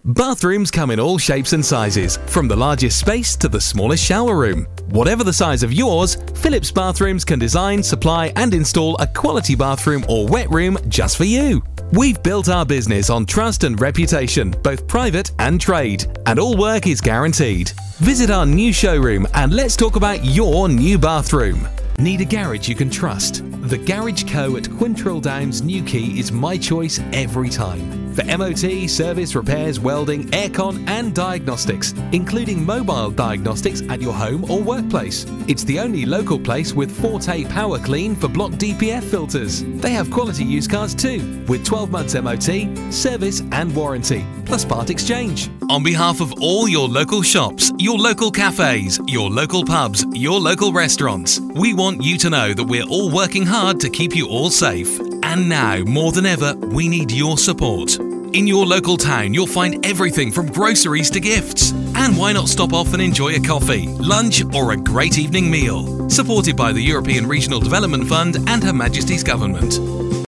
Bathrooms come in all shapes and sizes, from the largest space to the smallest shower room. Whatever the size of yours, Philips Bathrooms can design, supply and install a quality bathroom or wet room just for you. We've built our business on trust and reputation, both private and trade, and all work is guaranteed. Visit our new showroom and let's talk about your new bathroom. Need a garage you can trust? The Garage Co at Quintrell Downs Newquay is my choice every time. For MOT, service, repairs, welding, aircon and diagnostics, including mobile diagnostics at your home or workplace. It's the only local place with Forte Power Clean for block DPF filters. They have quality used cars too, with 12 months MOT, service and warranty, plus part exchange. On behalf of all your local shops, your local cafes, your local pubs, your local restaurants, we want you to know that we're all working hard to keep you all safe. And now, more than ever, we need your support. In your local town, you'll find everything from groceries to gifts. And why not stop off and enjoy a coffee, lunch or a great evening meal? Supported by the European Regional Development Fund and Her Majesty's Government.